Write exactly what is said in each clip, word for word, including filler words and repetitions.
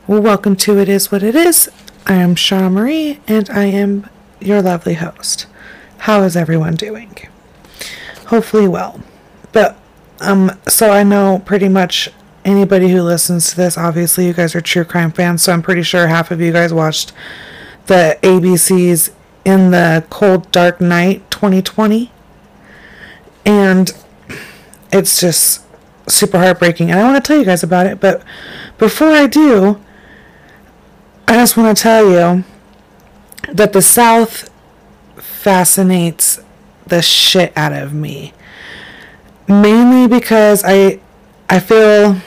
Well, welcome to It Is What It Is. I am Shaw Marie, and I am your lovely host. How is everyone doing? Hopefully well. But, um, so I know pretty much anybody who listens to this, obviously you guys are true crime fans, so I'm pretty sure half of you guys watched the A B C's In the Cold Dark Night twenty twenty. And it's just super heartbreaking, and I want to tell you guys about it, but before I do, I just want to tell you that the South fascinates the shit out of me. Mainly because I I feel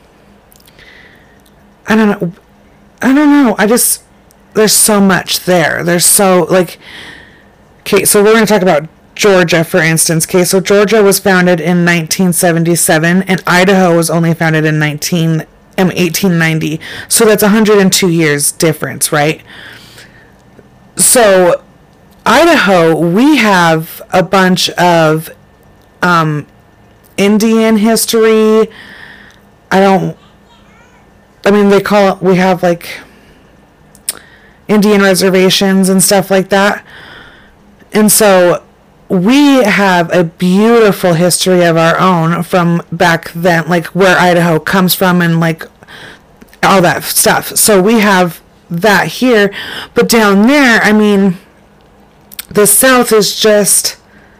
I don't know I don't know. I just there's so much there. There's so like okay, so we're gonna talk about Georgia, for instance. Okay, so Georgia was founded in nineteen seventy-seven and Idaho was only founded in nineteen um, eighteen ninety. So that's one hundred two years difference, right? So Idaho, we have a bunch of um, Indian history. I don't, I mean, they call it, we have like Indian reservations and stuff like that. And so we have a beautiful history of our own from back then, like where Idaho comes from and like all that stuff. So we have that here. But down there, I mean, the South is just,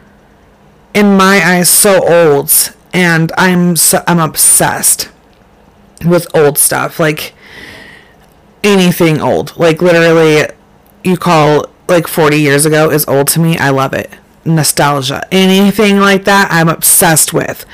in my eyes, so old. And I'm so, I'm obsessed with old stuff. Like anything old. Like literally, you call like forty years ago is old to me. I love it. Nostalgia, anything like that, I'm obsessed with.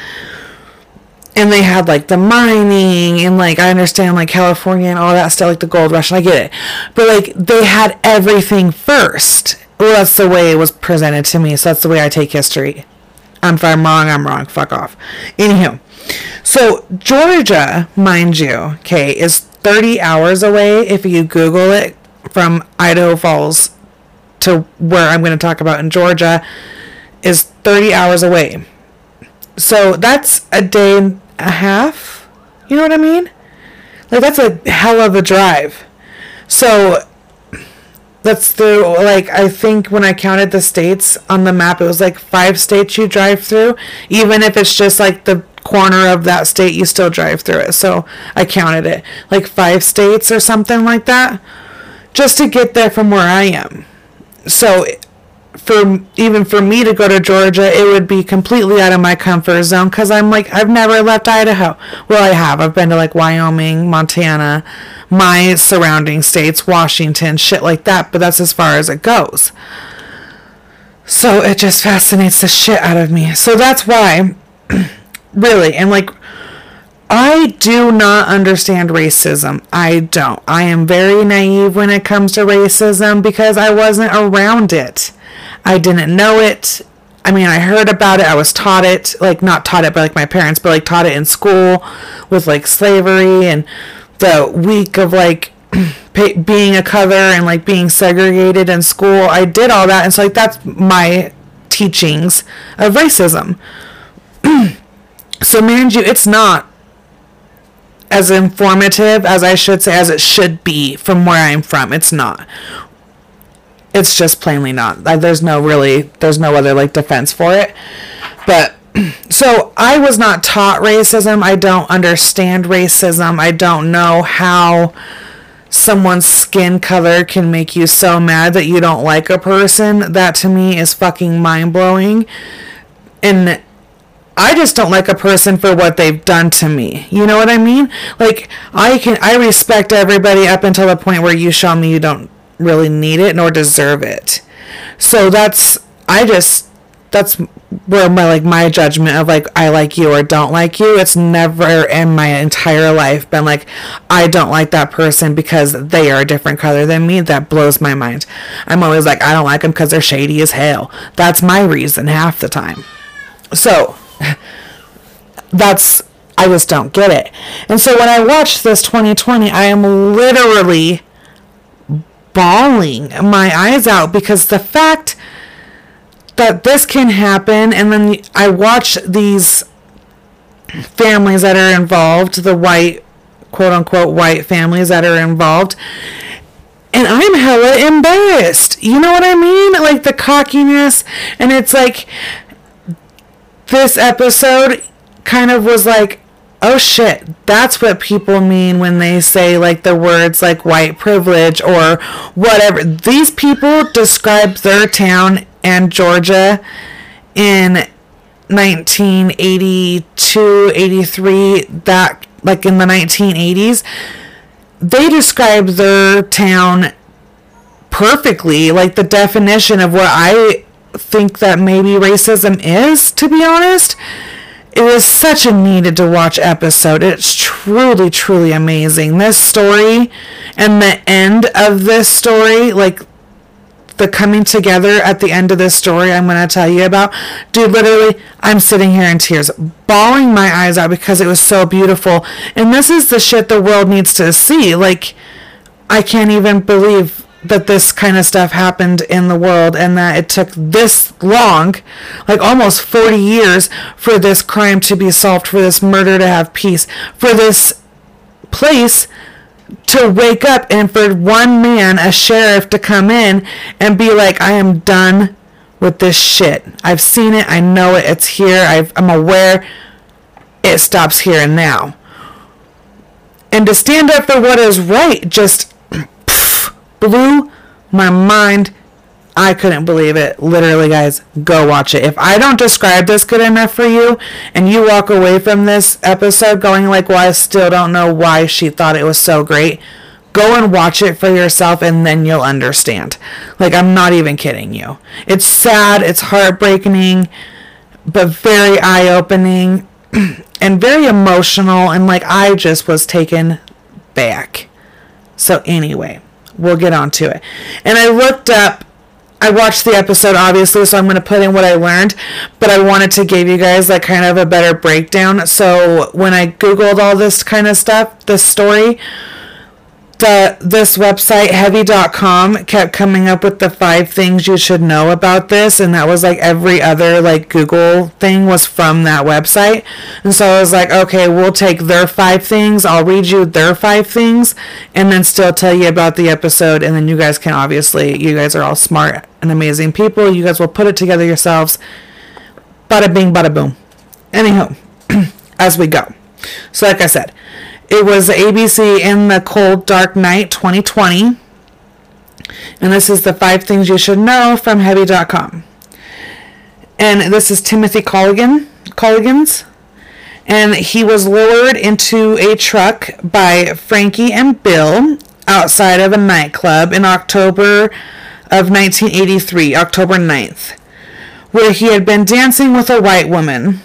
And they had like the mining and like I understand like California and all that stuff, like the gold rush, and I get it, but like they had everything first. Well, that's the way it was presented to me, so that's the way I take history. Um, if I'm wrong, I'm wrong. Fuck off. Anywho, so Georgia, mind you, okay, is thirty hours away if you Google it from Idaho Falls to where I'm going to talk about in Georgia is thirty hours away. So that's a day and a half. You know what I mean? Like that's a hell of a drive. So that's the, like, I think when I counted the states on the map, it was like five states you drive through. Even if it's just like the corner of that state, you still drive through it. So I counted it like five states or something like that just to get there from where I am. So for even for me to go to Georgia, it would be completely out of my comfort zone because I'm like, I've never left Idaho. Well, I have. I've been to like Wyoming, Montana, my surrounding states, Washington, shit like that, but that's as far as it goes. So it just fascinates the shit out of me. So that's why, really, and like, I do not understand racism. I don't. I am very naive when it comes to racism because I wasn't around it. I didn't know it. I mean, I heard about it. I was taught it. Like, not taught it by, like, my parents, but, like, taught it in school with, like, slavery and the week of, like, being a color and, like, being segregated in school. I did all that. And so, like, that's my teachings of racism. So, mind you, it's not as informative as I should say, as it should be from where I'm from. It's not. It's just plainly not. There's no really, there's no other like defense for it. But so I was not taught racism. I don't understand racism. I don't know how someone's skin color can make you so mad that you don't like a person. That to me is fucking mind blowing. And I just don't like a person for what they've done to me. You know what I mean? Like, I can, I respect everybody up until the point where you show me you don't really need it nor deserve it. So that's, I just, that's where my, like, my judgment of, like, I like you or don't like you. It's never in my entire life been like, I don't like that person because they are a different color than me. That blows my mind. I'm always like, I don't like them because they're shady as hell. That's my reason half the time. So that's, I just don't get it. And so when I watched this twenty twenty, I am literally bawling my eyes out because the fact that this can happen, and then I watch these families that are involved, the white quote unquote white families that are involved. And I'm hella embarrassed. You know what I mean? Like the cockiness. And it's like this episode kind of was like, oh shit, that's what people mean when they say like the words like white privilege or whatever. These people describe their town and Georgia in nineteen eighty-two, eighty-three, that like in the nineteen eighties. They describe their town perfectly, like the definition of what I think that maybe racism is, to be honest. It was such a needed to watch episode. It's truly, truly amazing. This story and the end of this story, like the coming together at the end of this story I'm going to tell you about. Dude, literally, I'm sitting here in tears, bawling my eyes out because it was so beautiful. And this is the shit the world needs to see. Like, I can't even believe that this kind of stuff happened in the world and that it took this long, like almost forty years, for this crime to be solved, for this murder to have peace, for this place to wake up, and for one man, a sheriff, to come in and be like, I am done with this shit. I've seen it. I know it. It's here. I've, I'm aware. It stops here and now. And to stand up for what is right just blew my mind. I couldn't believe it. Literally, guys, go watch it. If I don't describe this good enough for you and you walk away from this episode going like, well, I still don't know why she thought it was so great, go and watch it for yourself and then you'll understand. Like, I'm not even kidding you. It's sad, it's heartbreaking, but very eye-opening and very emotional, and like I just was taken back. So anyway, we'll get on to it. And I looked up, I watched the episode obviously, so I'm going to put in what I learned, but I wanted to give you guys like kind of a better breakdown. So when I Googled all this kind of stuff, this story, the this website, heavy dot com, kept coming up with the five things you should know about this, and that was like every other like Google thing was from that website. And so I was like, okay, we'll take their five things, I'll read you their five things, and then still tell you about the episode, and then you guys can obviously, you guys are all smart and amazing people, you guys will put it together yourselves. Bada bing, bada boom. Anyhow, as we go. So like I said, it was A B C in the Cold Dark Night twenty twenty. And this is the five things you should know from heavy dot com. And this is Timothy Colligan, Colligans. And he was lured into a truck by Frankie and Bill outside of a nightclub in October of nineteen eighty-three, October ninth, where he had been dancing with a white woman.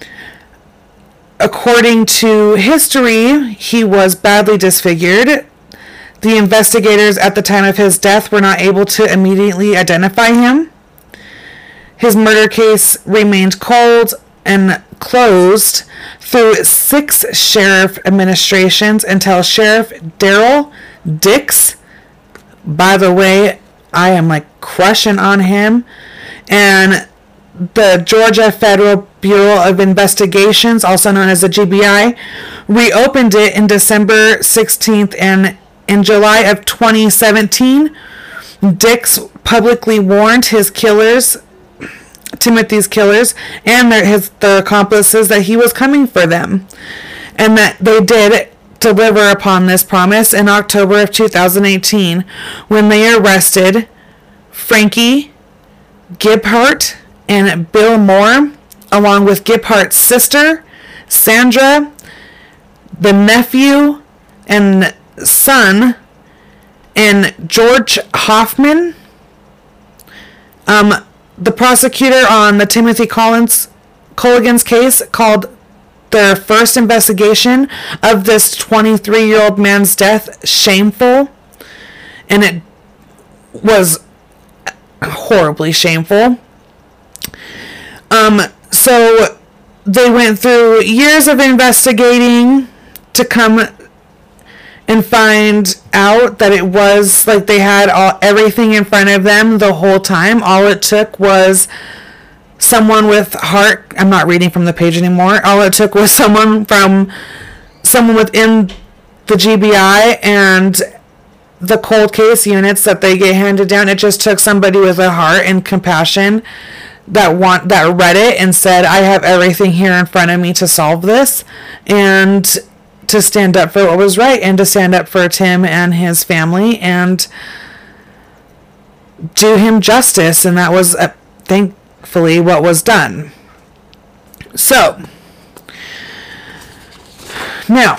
According to history, he was badly disfigured. The investigators at the time of his death were not able to immediately identify him. His murder case remained cold and closed through six sheriff administrations until Sheriff Daryl Dix, by the way, I am like crushing on him, and the Georgia Federal Bureau of Investigations, also known as the G B I, reopened it in December sixteenth, and in July of twenty seventeen, Dix publicly warned his killers, Timothy's killers, and their, his, their accomplices that he was coming for them, and that they did deliver upon this promise in October of two thousand eighteen, when they arrested Frankie Gebhardt and Bill Moore, along with Gebhardt's sister, Sandra, the nephew and son, and George Hoffman. Um, the prosecutor on the Timothy Collins Colligan's case called their first investigation of this twenty-three-year-old man's death shameful, and it was horribly shameful. Um, so they went through years of investigating to come and find out that it was like they had all everything in front of them the whole time. All it took was someone with heart. I'm not reading from the page anymore. All it took was someone from someone within the G B I and the cold case units that they get handed down. It just took somebody with a heart and compassion that want that read it and said, I have everything here in front of me to solve this, and to stand up for what was right, and to stand up for Tim and his family and do him justice. And that was uh, thankfully what was done. So now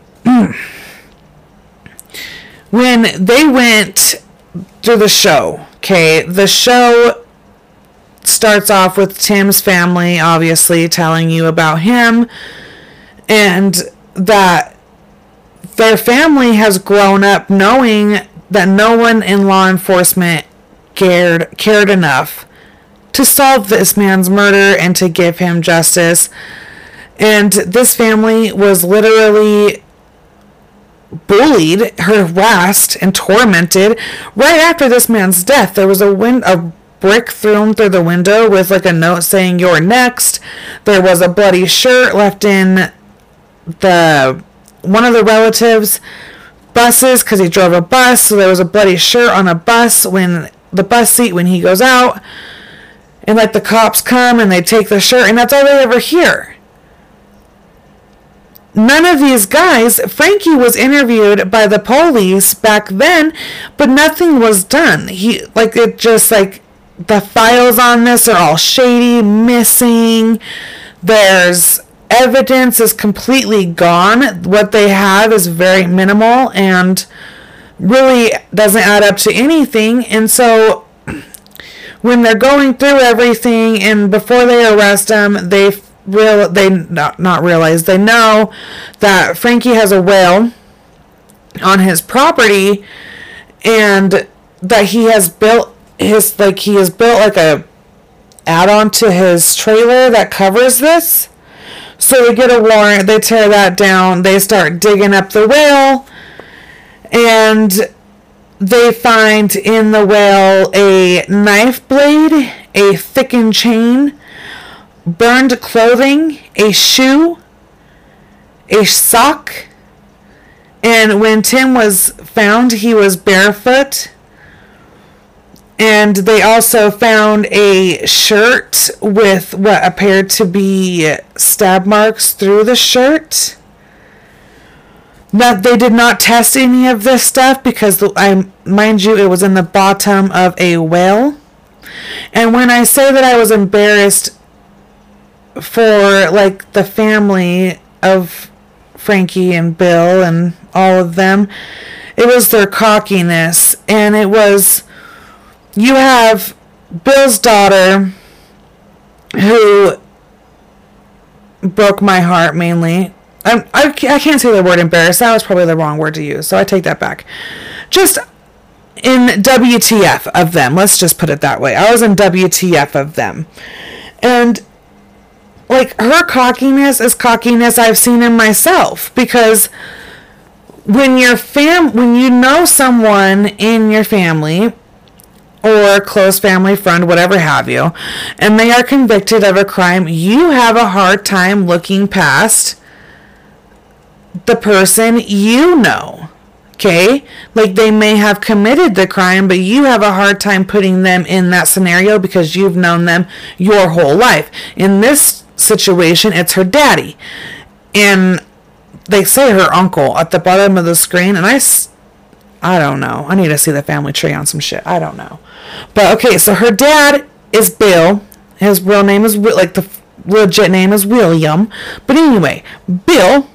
when they went through the show, okay, the show starts off with Tim's family obviously telling you about him, and that their family has grown up knowing that no one in law enforcement cared cared enough to solve this man's murder and to give him justice. And this family was literally bullied, harassed, and tormented right after this man's death. There was a win- a brick thrown through the window with like a note saying, "You're next." There was a bloody shirt left in the one of the relatives' buses because he drove a bus. So there was a bloody shirt on a bus when the bus seat when he goes out. And like the cops come and they take the shirt, and that's all they ever hear. None of these guys, Frankie was interviewed by the police back then, but nothing was done. He, like, it just, like, the files on this are all shady, missing. There's evidence is completely gone. What they have is very minimal and really doesn't add up to anything. And so when they're going through everything and before they arrest him, they real they not, not realize they know that Frankie has a whale on his property, and that he has built his like he has built like a add-on to his trailer that covers this. So they get a warrant, they tear that down, they start digging up the whale, and they find in the whale a knife blade, a thickened chain, burned clothing, a shoe, a sock, and when Tim was found, he was barefoot. And they also found a shirt with what appeared to be stab marks through the shirt. Now, they did not test any of this stuff because, I mind you, it was in the bottom of a whale. And when I say that I was embarrassed for, like, the family of Frankie and Bill and all of them, it was their cockiness. And it was, you have Bill's daughter, who broke my heart mainly. I'm, I, I can't say the word embarrassed. That was probably the wrong word to use, so I take that back. Just in W T F of them. Let's just put it that way. I was in W T F of them. And like, her cockiness is cockiness I've seen in myself, because when your fam when you know someone in your family or close family friend, whatever have you, and they are convicted of a crime, you have a hard time looking past the person you know. Okay? Like, they may have committed the crime, but you have a hard time putting them in that scenario because you've known them your whole life. In this situation, it's her daddy. And they say her uncle at the bottom of the screen, and I, I don't know. I need to see the family tree on some shit. I don't know. But, okay, so her dad is Bill. His real name is, like, the legit name is William. But anyway, Bill,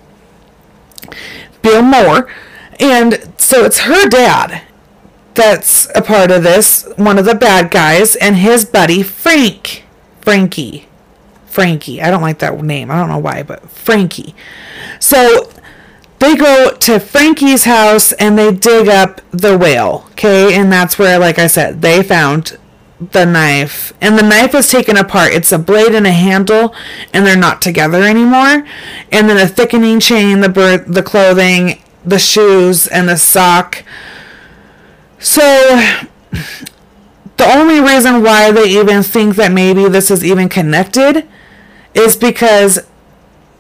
Bill Moore. And so it's her dad that's a part of this, one of the bad guys, and his buddy Frank. Frankie. Frankie. I don't like that name. I don't know why, but Frankie. So they go to Frankie's house and they dig up the whale. Okay? And that's where, like I said, they found the knife. And the knife is taken apart. It's a blade and a handle, and they're not together anymore. And then a thickening chain, the bird, the clothing, the shoes, and the sock. So the only reason why they even think that maybe this is even connected is because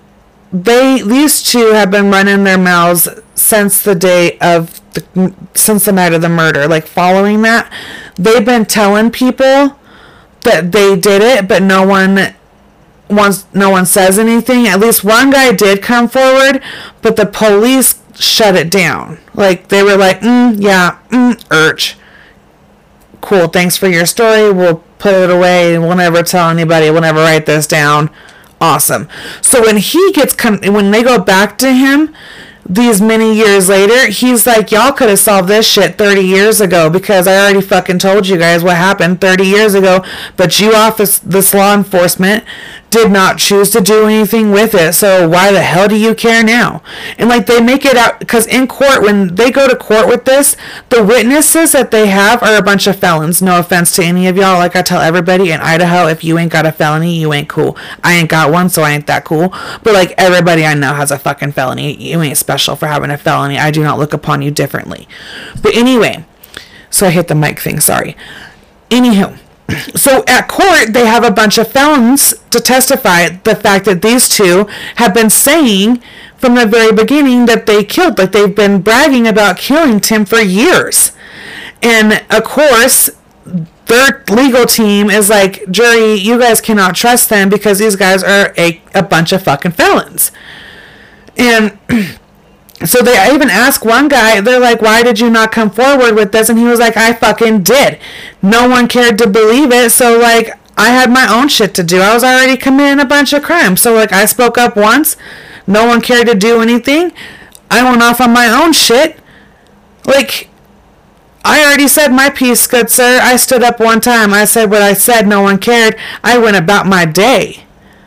they these two have been running their mouths since the day of the, since the night of the murder. Like, following that, they've been telling people that they did it, but no one wants no one says anything. At least one guy did come forward, but the police shut it down. Like, they were like, mm, yeah, mm, urge. Cool, thanks for your story. We'll put it away. We'll never tell anybody. We'll never write this down. Awesome. So when he gets, con- when they go back to him these many years later, he's like, y'all could have solved this shit thirty years ago, because I already fucking told you guys what happened thirty years ago, but you office, this law enforcement did not choose to do anything with it, so why the hell do you care now? And like, they make it out, because in court, when they go to court with this, the witnesses that they have are a bunch of felons. No offense to any of y'all. Like I tell everybody in Idaho, if you ain't got a felony, you ain't cool. I ain't got one, so I ain't that cool. But like, everybody I know has a fucking felony. You ain't special for having a felony. I do not look upon you differently. But anyway, so I hit the mic thing, sorry. Anywho, so at court, they have a bunch of felons to testify the fact that these two have been saying from the very beginning that they killed. Like, they've been bragging about killing Tim for years. And of course, their legal team is like, jury, you guys cannot trust them because these guys are a, a bunch of fucking felons. And so they even asked one guy, they're like, why did you not come forward with this? And he was like, I fucking did. No one cared to believe it, so like, I had my own shit to do. I was already committing a bunch of crimes. So like, I spoke up once, no one cared to do anything. I went off on my own shit. Like, I already said my piece, good sir. I stood up one time. I said what I said. No one cared. I went about my day.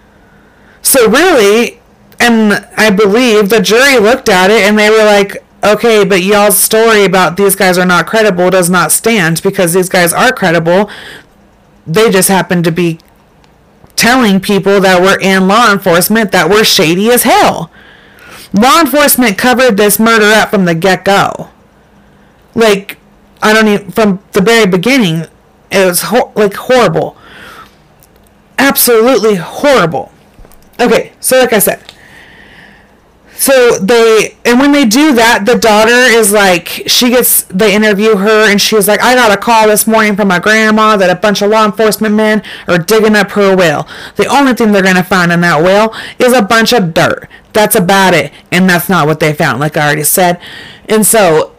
So really, and I believe the jury looked at it and they were like, okay, but y'all's story about these guys are not credible does not stand, because these guys are credible. They just happen to be telling people that were in law enforcement that were shady as hell. Law enforcement covered this murder up from the get-go. Like, I don't even, from the very beginning, it was ho- like horrible. Absolutely horrible. Okay, so like I said, so they, and when they do that, the daughter is like, she gets, they interview her and she's like, I got a call this morning from my grandma that a bunch of law enforcement men are digging up her well. The only thing they're going to find in that well is a bunch of dirt. That's about it. And that's not what they found, like I already said. And so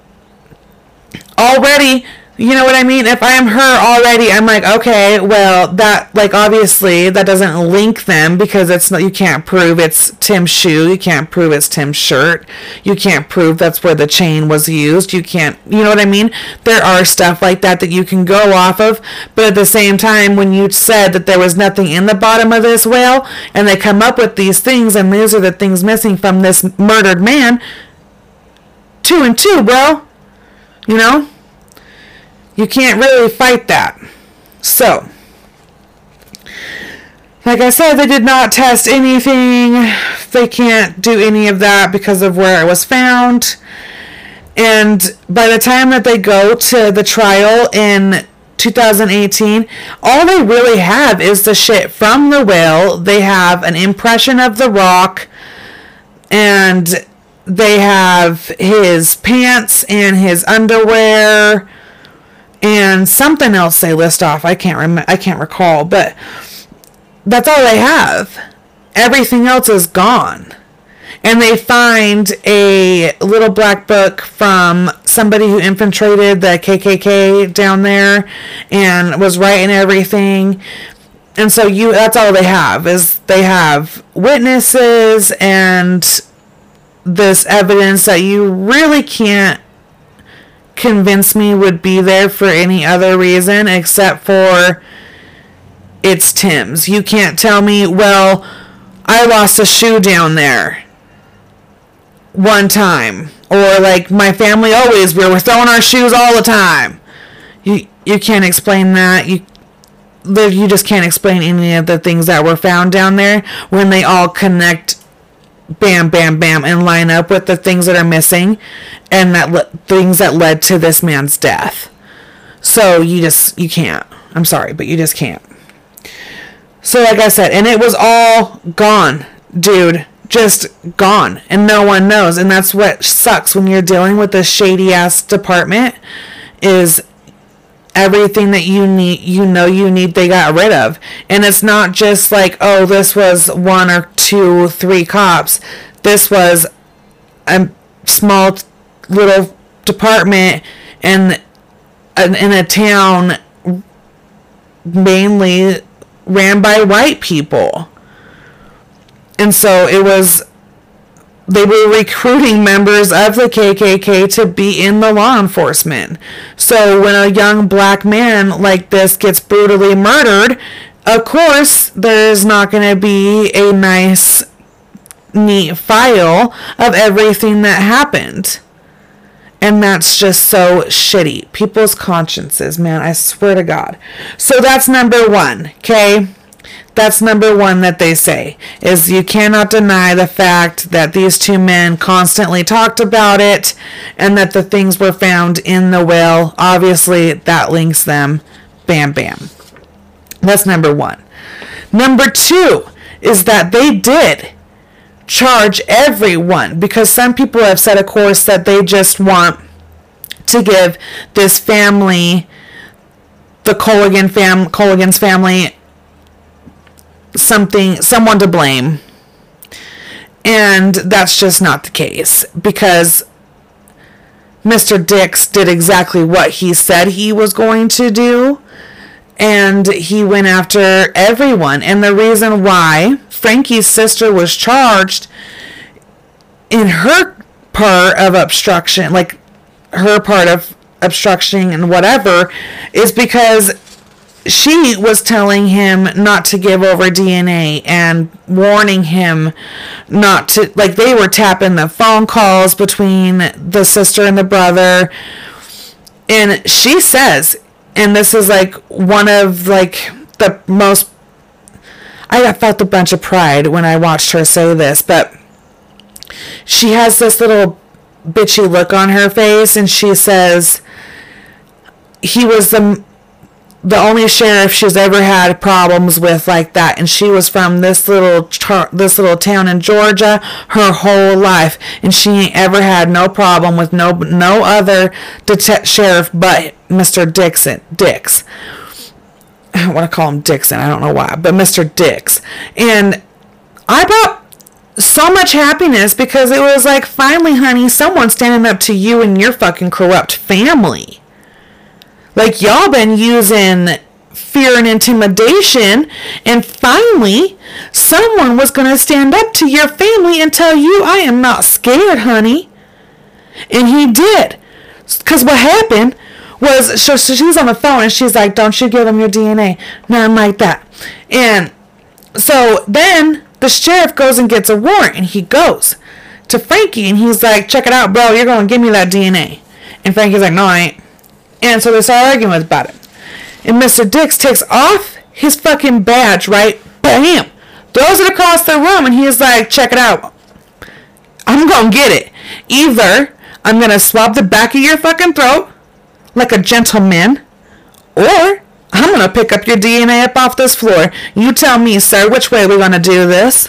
already, you know what I mean? If I am her already, I'm like, okay, well, that, like, obviously, that doesn't link them, because it's not, you can't prove it's Tim's shoe. You can't prove it's Tim's shirt. You can't prove that's where the chain was used. You can't, you know what I mean? There are stuff like that that you can go off of, but at the same time, when you said that there was nothing in the bottom of this whale, and they come up with these things, and these are the things missing from this murdered man, two and two, bro. You know? You can't really fight that. So, like I said, they did not test anything. They can't do any of that because of where it was found. And by the time that they go to the trial in two thousand eighteen, all they really have is the shit from the whale. They have an impression of the rock, and they have his pants and his underwear and something else they list off. I can't rem- I can't recall, but that's all they have. Everything else is gone. And they find a little black book from somebody who infiltrated the K K K down there and was writing everything. And so you that's all they have, is they have witnesses and this evidence that you really can't convince me would be there for any other reason except for it's Tim's. You can't tell me, well, I lost a shoe down there one time, or like my family always, we were throwing our shoes all the time. You you can't explain that. You you just can't explain any of the things that were found down there when they all connect, bam, bam, bam, and line up with the things that are missing and that le- things that led to this man's death. So you just, you can't. I'm sorry, but you just can't. So like I said, and it was all gone, dude. just gone and no one knows. And that's what sucks when you're dealing with a shady ass department, is everything that you need, you know you need, they got rid of. And it's not just like, oh, this was one or two, three cops. This was a small little department in, in a town mainly ran by white people. And so it was, they were recruiting members of the K K K to be in the law enforcement. So when a young black man like this gets brutally murdered, of course, there's not going to be a nice, neat file of everything that happened. And that's just so shitty. People's consciences, man, I swear to God. So that's number one, okay? That's number one that they say, is you cannot deny the fact that these two men constantly talked about it and that the things were found in the will. Obviously, that links them. Bam, bam. That's number one. Number two is that they did charge everyone, because some people have said, of course, that they just want to give this family, the Colligan fam, Colligan's family, something, someone to blame. And that's just not the case, because Mister Dix did exactly what he said he was going to do, and he went after everyone. And the reason why Frankie's sister was charged in her part of obstruction, like her part of obstruction and whatever, is because she was telling him not to give over D N A and warning him not to, like, they were tapping the phone calls between the sister and the brother. And she says, and this is like one of like the most, I felt a bunch of pride when I watched her say this, but she has this little bitchy look on her face, and she says he was the the only sheriff she's ever had problems with like that, and she was from this little tar- this little town in Georgia her whole life, and she ain't ever had no problem with no no other det- sheriff but Mister Dixon Dix. I don't want to call him Dixon, I don't know why, but Mister Dix. And I brought so much happiness, because it was like, finally, honey, someone's standing up to you and your fucking corrupt family. Like, y'all been using fear and intimidation, and finally, someone was going to stand up to your family and tell you, I am not scared, honey. And he did. Because what happened was, so, so she's on the phone, and she's like, don't you give him your D N A. Nothing like that. And so then the sheriff goes and gets a warrant, and he goes to Frankie, and he's like, check it out, bro, you're going to give me that D N A. And Frankie's like, no, I ain't. And so they start arguing about it. And Mister Dix takes off his fucking badge, right? Bam! Throws it across the room, and he's like, check it out. I'm gonna get it. Either I'm gonna swab the back of your fucking throat like a gentleman, or I'm gonna pick up your D N A up off this floor. You tell me, sir, which way we're gonna do this.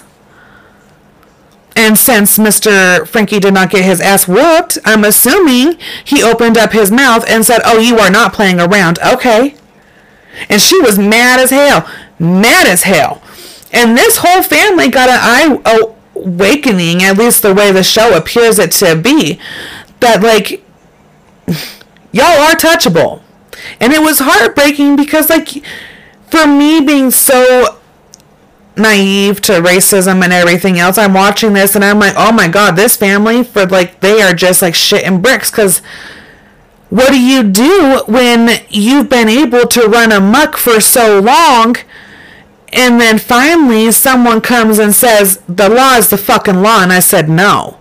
And since Mister Frankie did not get his ass whooped, I'm assuming he opened up his mouth and said, oh, you are not playing around. Okay. And she was mad as hell. Mad as hell. And this whole family got an eye awakening, at least the way the show appears it to be, that, like, y'all are touchable. And it was heartbreaking because, like, for me being so naive to racism and everything else, I'm watching this and I'm like, oh my God, this family, for like, they are just like shit and bricks. Because what do you do when you've been able to run amok for so long, and then finally someone comes and says the law is the fucking law? And I said, no,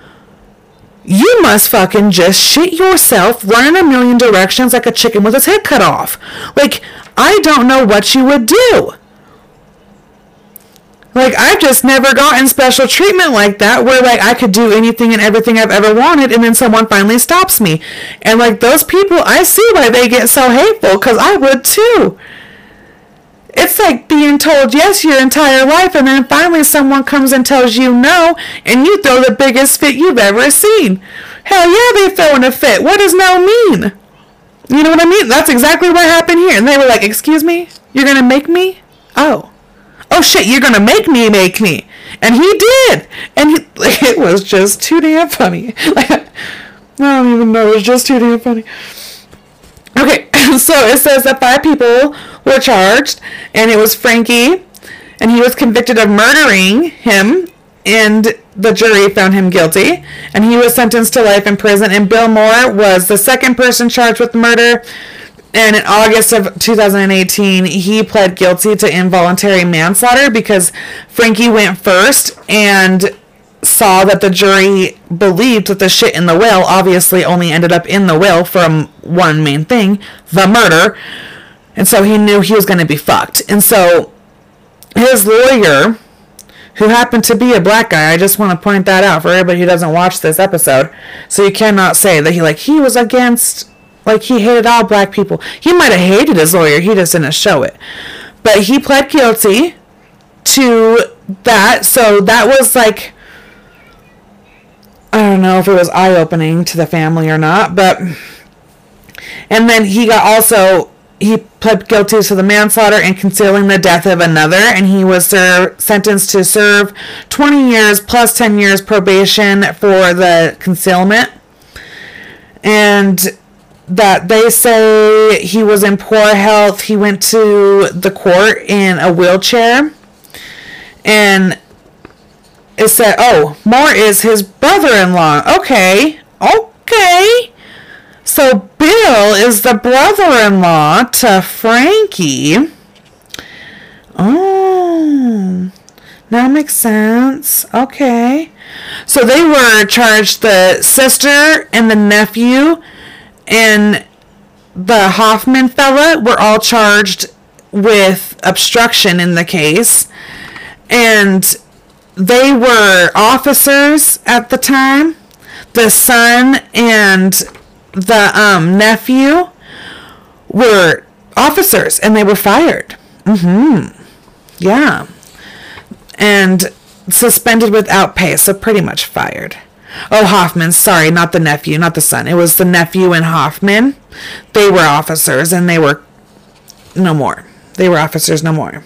you must fucking just shit yourself, run in a million directions like a chicken with its head cut off. Like, I don't know what you would do. Like, I've just never gotten special treatment like that, where, like, I could do anything and everything I've ever wanted, and then someone finally stops me. And, like, those people, I see why they get so hateful, because I would too. It's like being told yes your entire life, and then finally someone comes and tells you no, and you throw the biggest fit you've ever seen. Hell yeah, they throwing a fit. What does no mean? You know what I mean? That's exactly what happened here. And they were like, excuse me? You're going to make me? Oh. Oh shit, you're going to make me make me. And he did. And he, it was just too damn funny. Like, I don't even know. It was just too damn funny. Okay, so it says that five people were charged, and it was Frankie, and he was convicted of murdering him, and the jury found him guilty, and he was sentenced to life in prison. And Bill Moore was the second person charged with murder, and in August of two thousand eighteen, he pled guilty to involuntary manslaughter because Frankie went first and saw that the jury believed that the shit in the will obviously only ended up in the will from one main thing, the murder. And so he knew he was going to be fucked. And so his lawyer, who happened to be a black guy, I just want to point that out for everybody who doesn't watch this episode, so you cannot say that he like he was against, like he hated all black people. He might have hated his lawyer, he just didn't show it. But he pled guilty to that, so that was like, I don't know if it was eye-opening to the family or not, but, and then he got also, he pled guilty to the manslaughter and concealing the death of another, and he was served, sentenced to serve twenty years plus ten years probation for the concealment. And that they say he was in poor health. He went to the court in a wheelchair, and it said, oh, Moore is his brother-in-law. Okay, okay. So Bill is the brother-in-law to Frankie. Oh, that makes sense. Okay. So they were charged, the sister and the nephew and the Hoffman fella were all charged with obstruction in the case. And they were officers at the time. The son and the um, nephew were officers, and they were fired. Mm-hmm. Yeah. And suspended without pay, so pretty much fired. Oh, Hoffman, sorry, not the nephew, not the son. It was the nephew and Hoffman. They were officers, and they were no more. They were officers no more.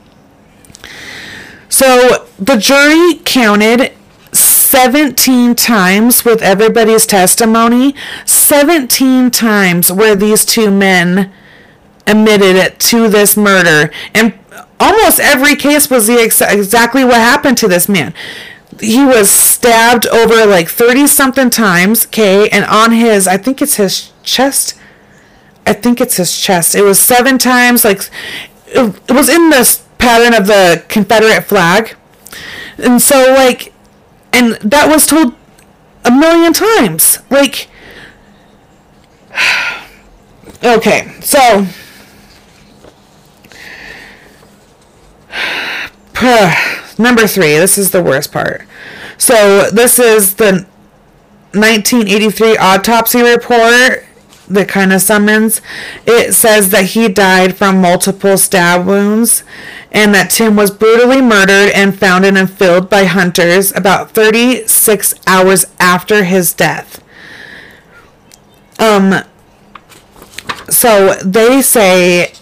So the jury counted seventeen times with everybody's testimony. seventeen times where these two men admitted it to this murder. And almost every case was the ex- exactly what happened to this man. He was stabbed over like thirty-something times, okay, and on his, I think it's his chest. I think it's his chest. It was seven times, like, it, it was in this pattern of the Confederate flag. And so, like, and that was told a million times. Like, okay, so, number three, this is the worst part. So, this is the nineteen eighty-three autopsy report that kind of summons. It says that he died from multiple stab wounds, and that Tim was brutally murdered and found in a field by hunters about thirty-six hours after his death. Um, so they say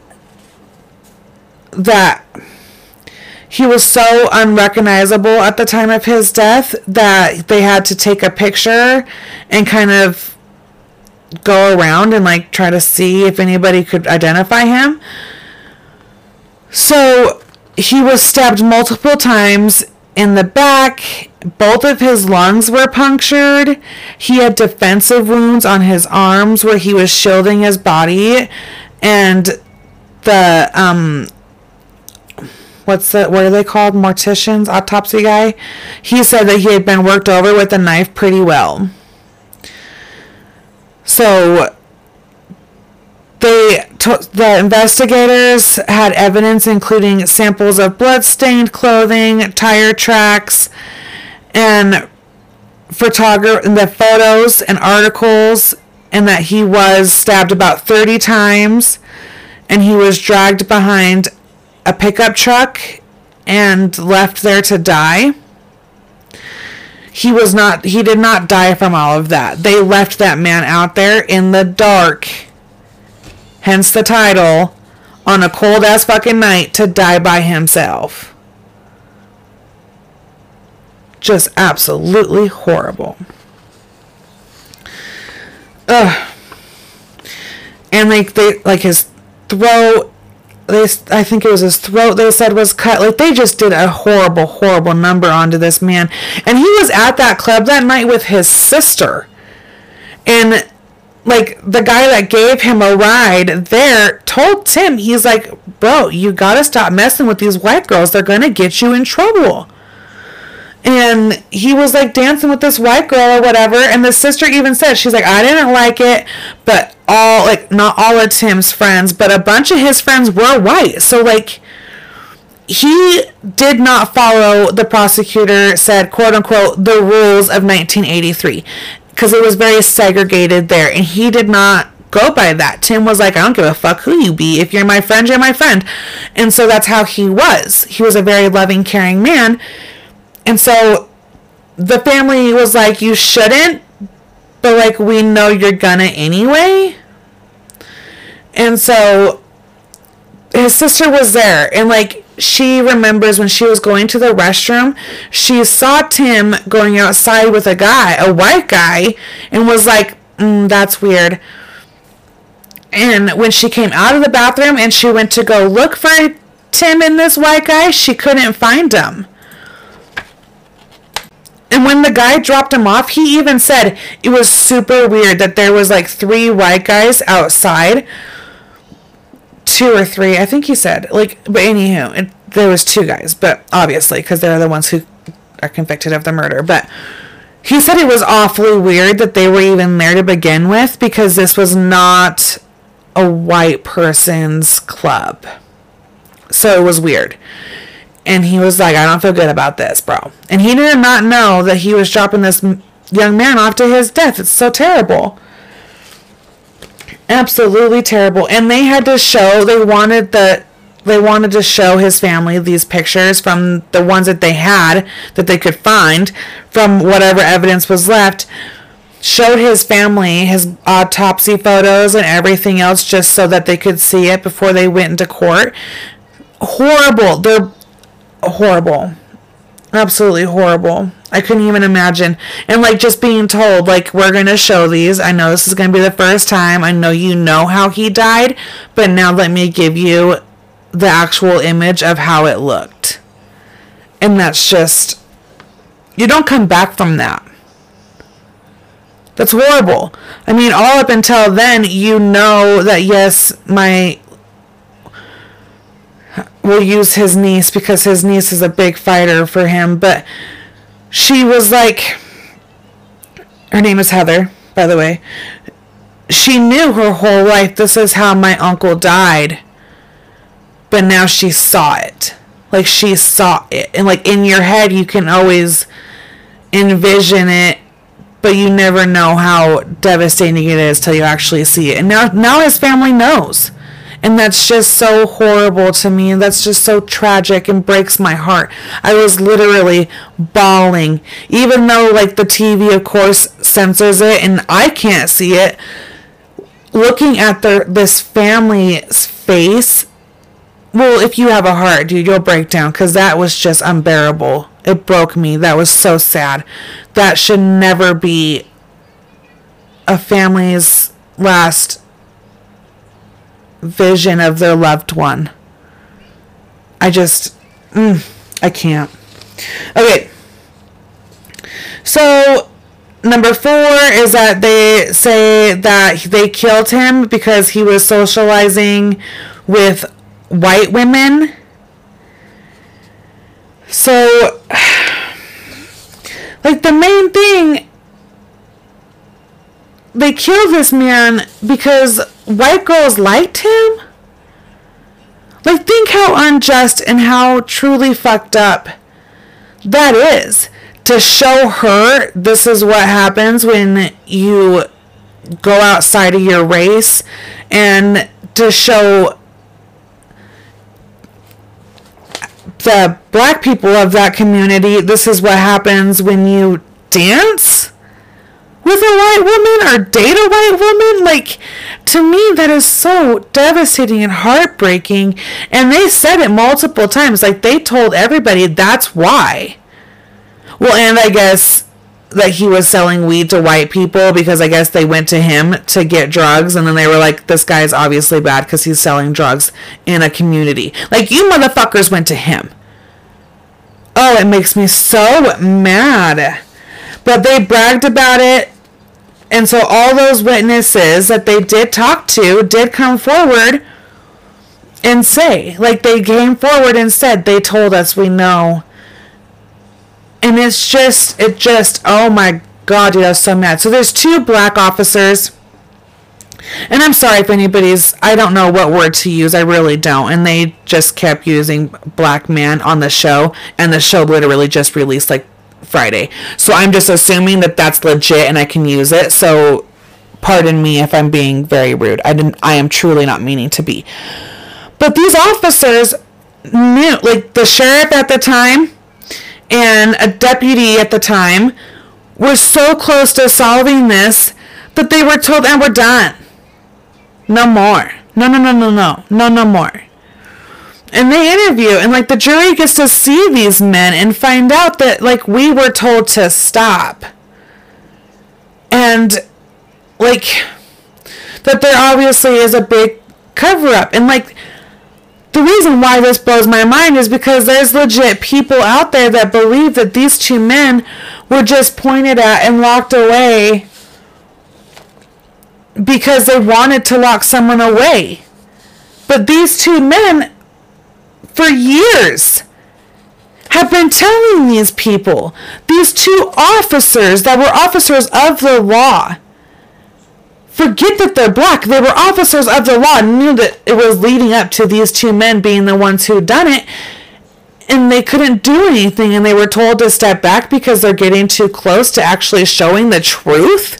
that he was so unrecognizable at the time of his death that they had to take a picture and kind of go around and like try to see if anybody could identify him. So he was stabbed multiple times in the back. Both of his lungs were punctured. He had defensive wounds on his arms where he was shielding his body. And the, um, what's the, what are they called? Morticians, autopsy guy. He said that he had been worked over with a knife pretty well. So they t- the investigators had evidence including samples of blood-stained clothing, tire tracks, and photograph the photos and articles, and that he was stabbed about thirty times, and he was dragged behind a pickup truck and left there to die. He was not, he did not die from all of that. They left that man out there in the dark, hence the title, on a cold ass fucking night to die by himself. Just absolutely horrible. Ugh. And like they, like his throat, they, I think it was his throat they said was cut. Like, they just did a horrible, horrible number onto this man. And he was at that club that night with his sister. And, like, the guy that gave him a ride there told Tim, he's like, bro, you gotta stop messing with these white girls. They're gonna get you in trouble. And he was, like, dancing with this white girl or whatever. And the sister even said, she's like, I didn't like it, but all, like, not all of Tim's friends, but a bunch of his friends were white. So, like, he did not follow, the prosecutor said, quote unquote, the rules of nineteen eighty-three. Because it was very segregated there. And he did not go by that. Tim was like, I don't give a fuck who you be. If you're my friend, you're my friend. And so that's how he was. He was a very loving, caring man. And so the family was like, you shouldn't, but, like, we know you're gonna anyway. And so his sister was there, and, like, she remembers when she was going to the restroom, she saw Tim going outside with a guy, a white guy, and was like, mm, that's weird. And when she came out of the bathroom and she went to go look for Tim and this white guy, she couldn't find him. And when the guy dropped him off, he even said it was super weird that there was, like, three white guys outside. Two or three, I think he said. Like, but anywho, it, there was two guys. But obviously, because they're the ones who are convicted of the murder. But he said it was awfully weird that they were even there to begin with, because this was not a white person's club. So it was weird. And he was like, I don't feel good about this, bro. And he did not know that he was dropping this young man off to his death. It's so terrible. Absolutely terrible. And they had to show, they wanted the, they wanted to show his family these pictures from the ones that they had, that they could find from whatever evidence was left. Showed his family his autopsy photos and everything else just so that they could see it before they went into court. Horrible. They're horrible. Absolutely horrible. I couldn't even imagine. And, like, just being told, like, we're going to show these. I know this is going to be the first time. I know you know how he died, but now let me give you the actual image of how it looked. And that's just, you don't come back from that. That's horrible. I mean, all up until then, you know that, yes, my, we'll use his niece because his niece is a big fighter for him, but she was like, her name is Heather, by the way. She knew her whole life, this is how my uncle died, but now she saw it. Like, she saw it. And, like, in your head, you can always envision it, but you never know how devastating it is till you actually see it. And now, now his family knows. And that's just so horrible to me. And that's just so tragic and breaks my heart. I was literally bawling. Even though, like, the T V, of course, censors it and I can't see it. Looking at their, this family's face. Well, if you have a heart, dude, you'll break down. Because that was just unbearable. It broke me. That was so sad. That should never be a family's last vision of their loved one. I just, mm, I can't. Okay. So, number four is that they say that they killed him because he was socializing with white women. So, like, the main thing, they killed this man because white girls liked him? Like, think how unjust and how truly fucked up that is. To show her this is what happens when you go outside of your race, and to show the black people of that community, this is what happens when you dance with a white woman or date a white woman. Like, to me, that is so devastating and heartbreaking. And they said it multiple times. Like, they told everybody that's why. Well, and I guess that he was selling weed to white people because I guess they went to him to get drugs, and then they were like, this guy's obviously bad because he's selling drugs in a community. Like, you motherfuckers went to him. Oh, it makes me so mad. But they bragged about it, and so all those witnesses that they did talk to did come forward and say, like, they came forward and said, they told us, we know. And it's just, it just, oh my God, dude, I was so mad. So there's two black officers. And I'm sorry if anybody's, I don't know what word to use. I really don't. And they just kept using black man on the show. And the show literally just released like Friday. So I'm just assuming that that's legit and I can use it. So pardon me if I'm being very rude. I didn't, I am truly not meaning to be. But these officers knew, like the sheriff at the time and a deputy at the time were so close to solving this that they were told, and we're done. No more. No, no, no, no, no. No, no more. And they interview, and like the jury gets to see these men and find out that like we were told to stop. And like that there obviously is a big cover up. And like the reason why this blows my mind is because there's legit people out there that believe that these two men were just pointed at and locked away because they wanted to lock someone away. But these two men, for years, have been telling these people, these two officers that were officers of the law, forget that they're black, they were officers of the law, knew that it was leading up to these two men being the ones who done it, and they couldn't do anything, and they were told to step back because they're getting too close to actually showing the truth.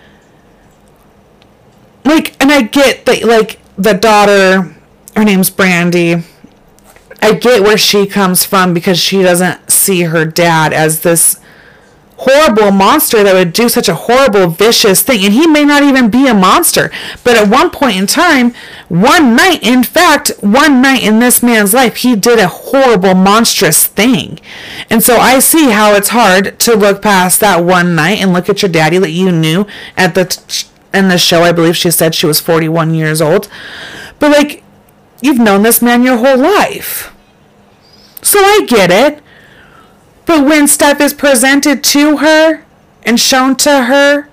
Like, and I get that, like, the daughter, her name's Brandy, I get where she comes from because she doesn't see her dad as this horrible monster that would do such a horrible, vicious thing. And he may not even be a monster. But at one point in time, one night, in fact, one night in this man's life, he did a horrible, monstrous thing. And so I see how it's hard to look past that one night and look at your daddy that you knew at the t- in the show. I believe she said she was forty-one years old. But like, you've known this man your whole life. So I get it. But when stuff is presented to her and shown to her,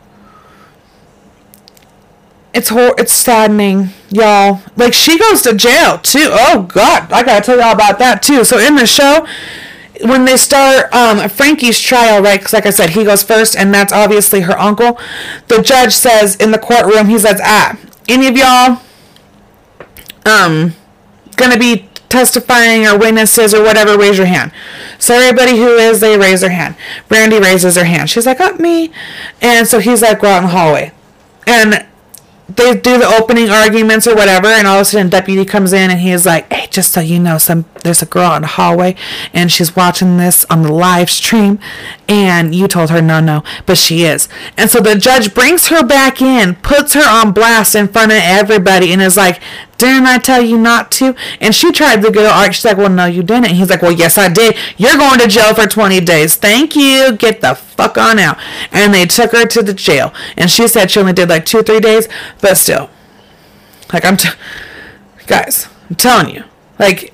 it's hor- it's saddening, y'all. Like, she goes to jail, too. Oh, God. I got to tell y'all about that, too. So in the show, when they start um, Frankie's trial, right, because like I said, he goes first, and that's obviously her uncle. The judge says in the courtroom, he says, ah, any of y'all um, going to be testifying or witnesses or whatever, raise your hand. So everybody who is, they raise their hand. Brandy raises her hand. She's like, up me. And so he's like, go out in the hallway. And they do the opening arguments or whatever, and all of a sudden deputy comes in and he's like, hey, just so you know, some there's a girl in the hallway and she's watching this on the live stream, and you told her no, no, but she is. And so the judge brings her back in, puts her on blast in front of everybody, and is like, didn't I tell you not to? And she tried to go argue. She's like, well, no, you didn't. And he's like, well, yes, I did. You're going to jail for twenty days. Thank you. Get the fuck on out. And they took her to the jail. And she said she only did like two, three days. But still, like, I'm, t- guys, I'm telling you, like,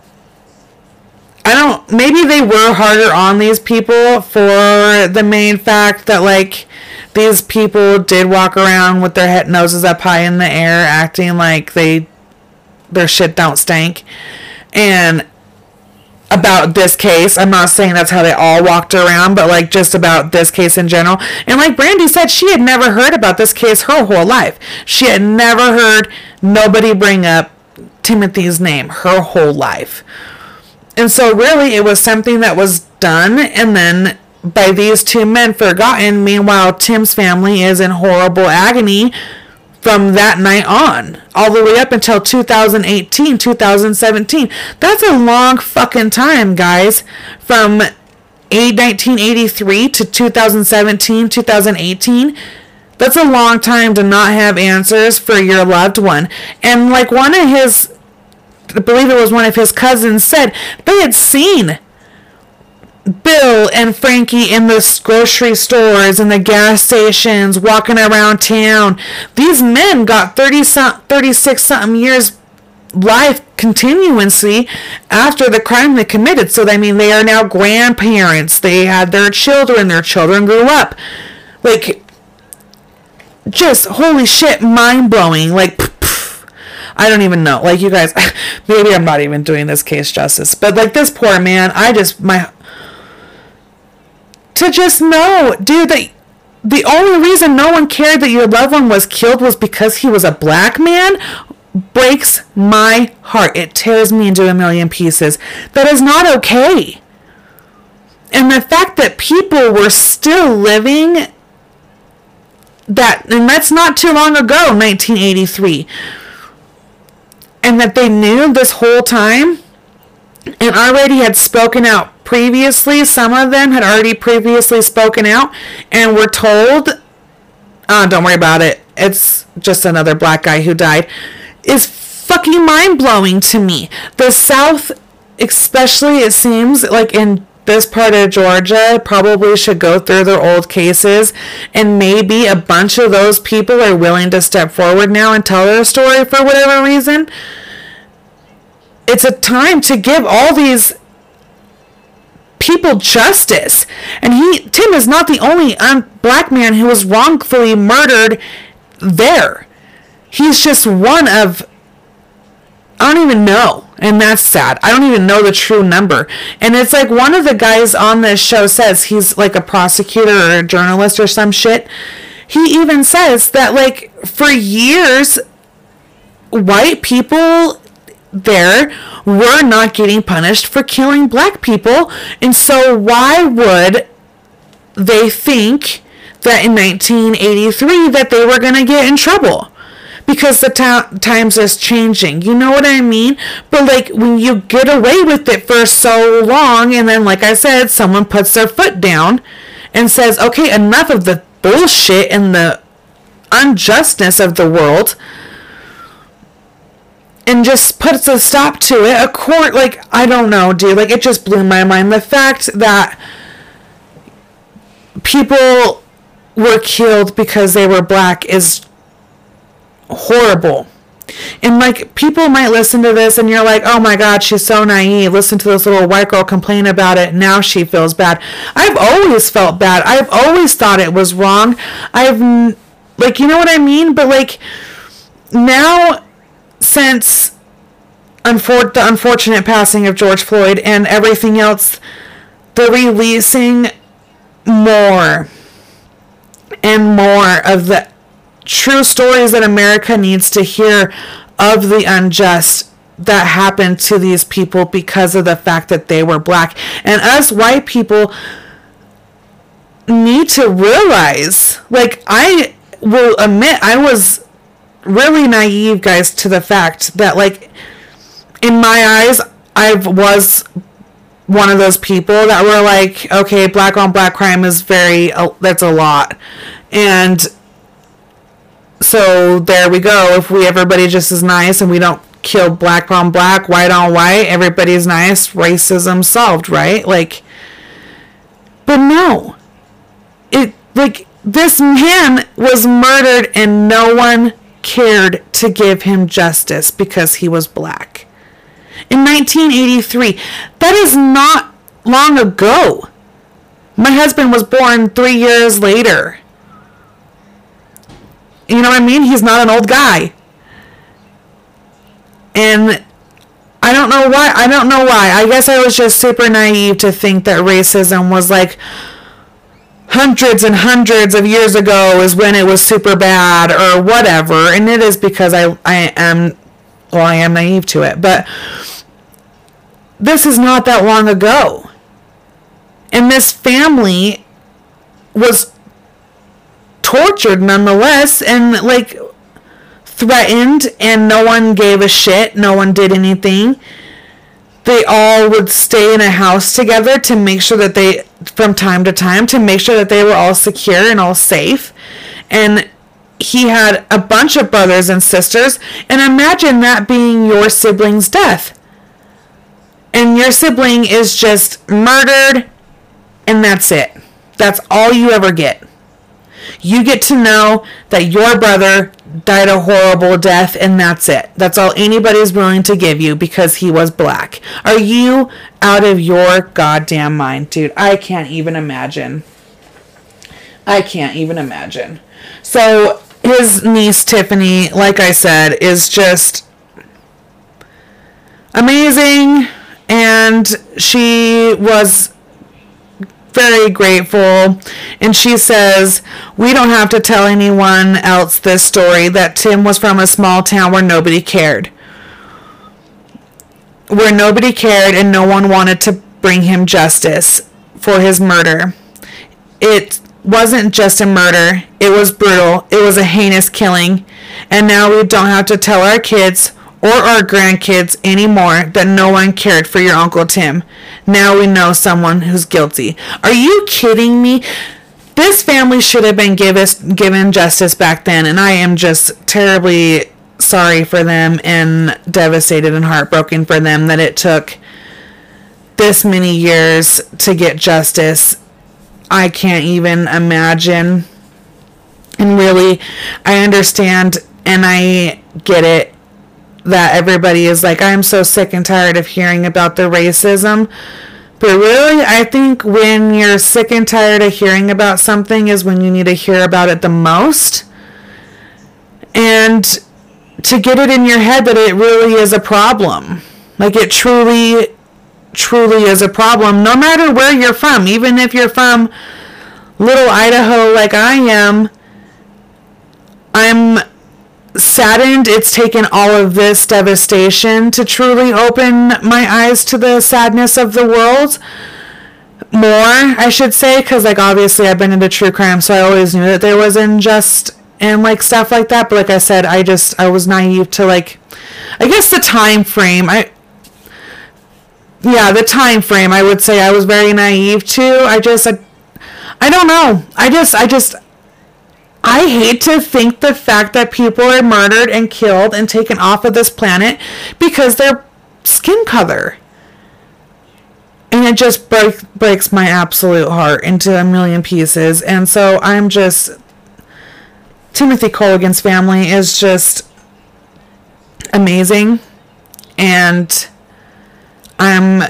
I don't, maybe they were harder on these people for the main fact that, like, these people did walk around with their head noses up high in the air, acting like they their shit don't stink. And about this case, I'm not saying that's how they all walked around, but like just about this case in general. And like Brandy said, she had never heard about this case her whole life. She had never heard nobody bring up Timothy's name her whole life. And so really it was something that was done and then by these two men forgotten. Meanwhile, Tim's family is in horrible agony from that night on, all the way up until two thousand eighteen, two thousand seventeen. That's a long fucking time, guys. From nineteen eighty-three to two thousand seventeen, two thousand eighteen. That's a long time to not have answers for your loved one. And like one of his, I believe it was one of his cousins said, they had seen Bill and Frankie in the grocery stores and the gas stations, walking around town. These men got thirty, thirty-six something years life continuancy after the crime they committed. So I mean, they are now grandparents. They had their children. Their children grew up. Like, just holy shit, mind blowing. Like, pff, I don't even know. Like, you guys, maybe I'm not even doing this case justice, but like this poor man, I just my. To just know, dude, that the only reason no one cared that your loved one was killed was because he was a black man breaks my heart. It tears me into a million pieces. That is not okay. And the fact that people were still living that, and that's not too long ago, nineteen eighty-three, and that they knew this whole time and already had spoken out previously. Some of them had already previously spoken out and were told, oh, don't worry about it, it's just another black guy who died, is fucking mind-blowing to me. The South, especially, it seems like in this part of Georgia, probably should go through their old cases, and maybe a bunch of those people are willing to step forward now and tell their story for whatever reason. It's a time to give all these people justice. And he, Tim, is not the only un- black man who was wrongfully murdered there. He's just one of, I don't even know. And that's sad. I don't even know the true number. And it's like one of the guys on this show says, he's like a prosecutor or a journalist or some shit. He even says that, like, for years, white people there were not getting punished for killing black people. And so why would they think that in nineteen eighty-three that they were going to get in trouble? Because the ta- times is changing. You know what I mean? But like when you get away with it for so long, and then like I said, someone puts their foot down and says, okay, enough of the bullshit and the unjustness of the world, and just puts a stop to it. A court, like, I don't know, dude. Like, it just blew my mind. The fact that people were killed because they were black is horrible. And, like, people might listen to this and you're like, oh my God, she's so naive. Listen to this little white girl complain about it. Now she feels bad. I've always felt bad. I've always thought it was wrong. I've, like, you know what I mean? But, like, now, since unfor- the unfortunate passing of George Floyd and everything else, they're releasing more and more of the true stories that America needs to hear of the unjust that happened to these people because of the fact that they were black. And us white people need to realize, like, I will admit I was really naive, guys, to the fact that, like, in my eyes, I was one of those people that were like, okay, black on black crime is very, uh, that's a lot. And so there we go. If we, everybody just is nice and we don't kill black on black, white on white, everybody's nice, racism solved, right? Like, but no. It, like, this man was murdered and no one cared to give him justice because he was black. In nineteen eighty-three, that is not long ago. My husband was born three years later. You know what I mean? He's not an old guy. And I don't know why. I don't know why. I guess I was just super naive to think that racism was like hundreds and hundreds of years ago is when it was super bad or whatever. And it is because I, I am, well, I am naive to it. But this is not that long ago. And this family was tortured nonetheless. And, like, threatened and no one gave a shit, no one did anything, they all would stay in a house together to make sure that they, from time to time, to make sure that they were all secure and all safe. And he had a bunch of brothers and sisters, and imagine that being your sibling's death. And your sibling is just murdered, and that's it. That's all you ever get. You get to know that your brother died a horrible death, and that's it. That's all anybody's willing to give you because he was black. Are you out of your goddamn mind, dude? I can't even imagine. I can't even imagine. So his niece, Tiffany, like I said, is just amazing, and she was very grateful, and she says, we don't have to tell anyone else this story, that Tim was from a small town where nobody cared. Where nobody cared and no one wanted to bring him justice for his murder. It wasn't just a murder, it was brutal, it was a heinous killing, and now we don't have to tell our kids or our grandkids anymore that no one cared for your Uncle Tim. Now we know someone who's guilty. Are you kidding me? This family should have been give us, given justice back then, and I am just terribly sorry for them and devastated and heartbroken for them that it took this many years to get justice. I can't even imagine. And really, I understand and I get it that everybody is like, I'm so sick and tired of hearing about the racism. But really, I think when you're sick and tired of hearing about something is when you need to hear about it the most. And to get it in your head that it really is a problem. Like it truly, truly is a problem, no matter where you're from. Even if you're from Little Idaho like I am, I'm saddened it's taken all of this devastation to truly open my eyes to the sadness of the world more, I should say, because like obviously I've been into true crime, so I always knew that there was injustice and like stuff like that, but like I said, I just I was naive to like, I guess the time frame I yeah the time frame I would say I was very naive to. I just I, I don't know I just I just I hate to think the fact that people are murdered and killed and taken off of this planet because their skin color. And it just break, breaks my absolute heart into a million pieces. And so I'm just... Timothy Colligan's family is just amazing. And I'm...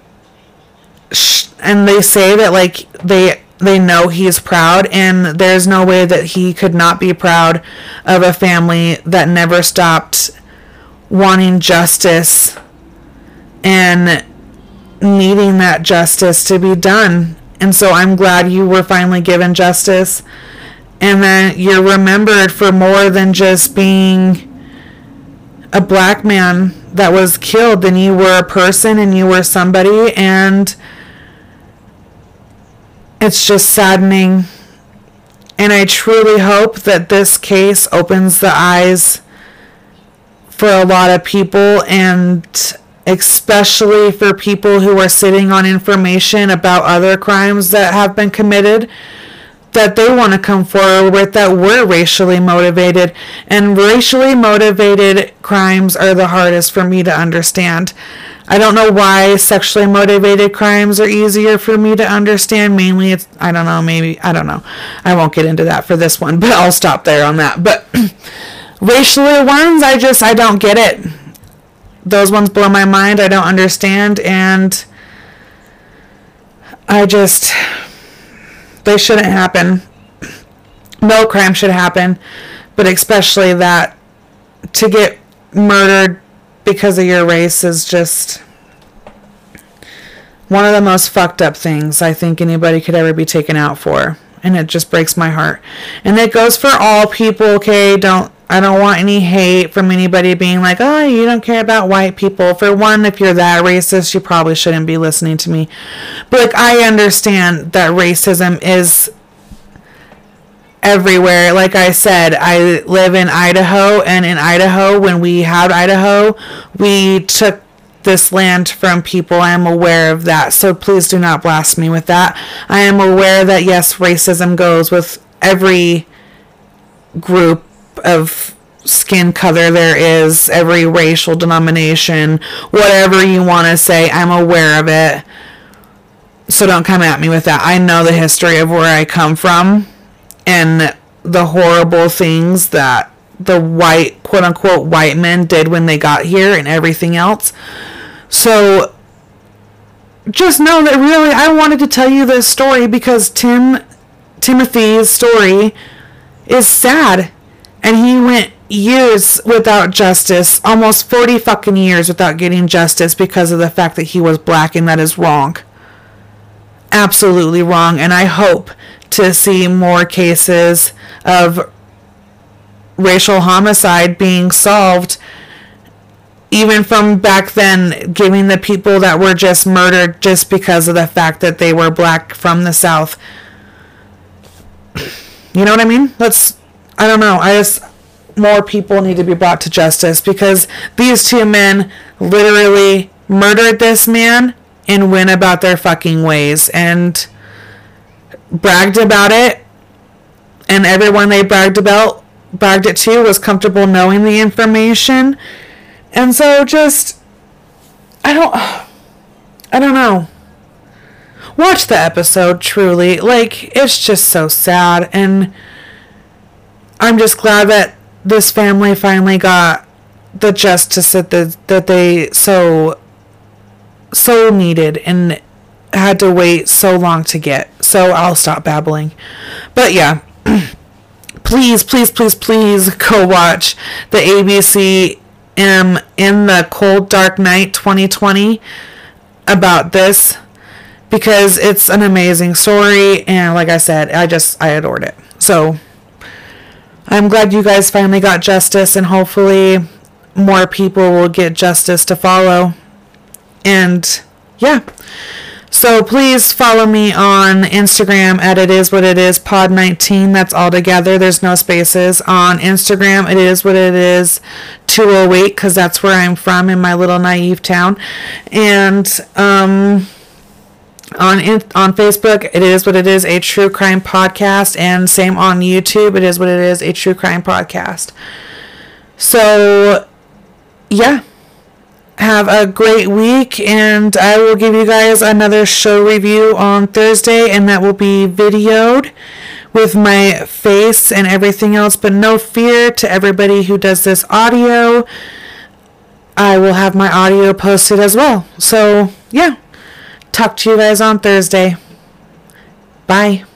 And they say that, like, they... They know he's proud, and there's no way that he could not be proud of a family that never stopped wanting justice and needing that justice to be done. And so I'm glad you were finally given justice, and that you're remembered for more than just being a black man that was killed. Then you were a person, and you were somebody, and it's just saddening, and I truly hope that this case opens the eyes for a lot of people, and especially for people who are sitting on information about other crimes that have been committed that they want to come forward with that were racially motivated. And racially motivated crimes are the hardest for me to understand. I don't know why sexually motivated crimes are easier for me to understand. Mainly it's, I don't know, maybe, I don't know. I won't get into that for this one, but I'll stop there on that. But racially ones, I just, I don't get it. Those ones blow my mind. I don't understand. And I just, they shouldn't happen. No crime should happen. But especially that, to get murdered because of your race is just one of the most fucked up things I think anybody could ever be taken out for. And it just breaks my heart. And it goes for all people, okay? Don't I don't want any hate from anybody being like, oh, you don't care about white people. For one, if you're that racist, you probably shouldn't be listening to me. But like, I understand that racism is everywhere. Like I said, I live in Idaho, and in Idaho, when we had Idaho, we took this land from people. I am aware of that, so please do not blast me with that. I am aware that, yes, racism goes with every group of skin color there is, every racial denomination, whatever you want to say. I'm aware of it, so don't come at me with that. I know the history of where I come from and the horrible things that the white, quote-unquote, white men did when they got here and everything else. So just know that really I wanted to tell you this story because Tim Timothy's story is sad, and he went years without justice, almost forty fucking years without getting justice because of the fact that he was black, and that is wrong. Absolutely wrong. And I hope to see more cases of racial homicide being solved, even from back then, giving the people that were just murdered just because of the fact that they were black from the South. You know what I mean? Let's, I don't know, I just, more people need to be brought to justice, because these two men literally murdered this man and went about their fucking ways and bragged about it, and everyone they bragged about, bragged it to, was comfortable knowing the information. And so just, I don't, I don't know. Watch the episode, truly. Like, it's just so sad, and I'm just glad that this family finally got the justice that, the, that they so, so needed and had to wait so long to get. So I'll stop babbling. But yeah, please, please, please, please go watch the A B C um, In the Cold Dark Night twenty twenty about this, because it's an amazing story, and like I said, I just, I adored it. So I'm glad you guys finally got justice, and hopefully more people will get justice to follow. And yeah, so please follow me on Instagram at it is what it is pod nineteen. That's all together, there's no spaces. On Instagram, it is what it is two oh eight, because that's where I'm from, in my little naive town. And um on on Facebook, it is what it is a true crime podcast, and same on YouTube, it is what it is a true crime podcast. So yeah, have a great week, and I will give you guys another show review on Thursday, and that will be videoed with my face and everything else. But no fear to everybody who does this audio, I will have my audio posted as well. So yeah, talk to you guys on Thursday. Bye.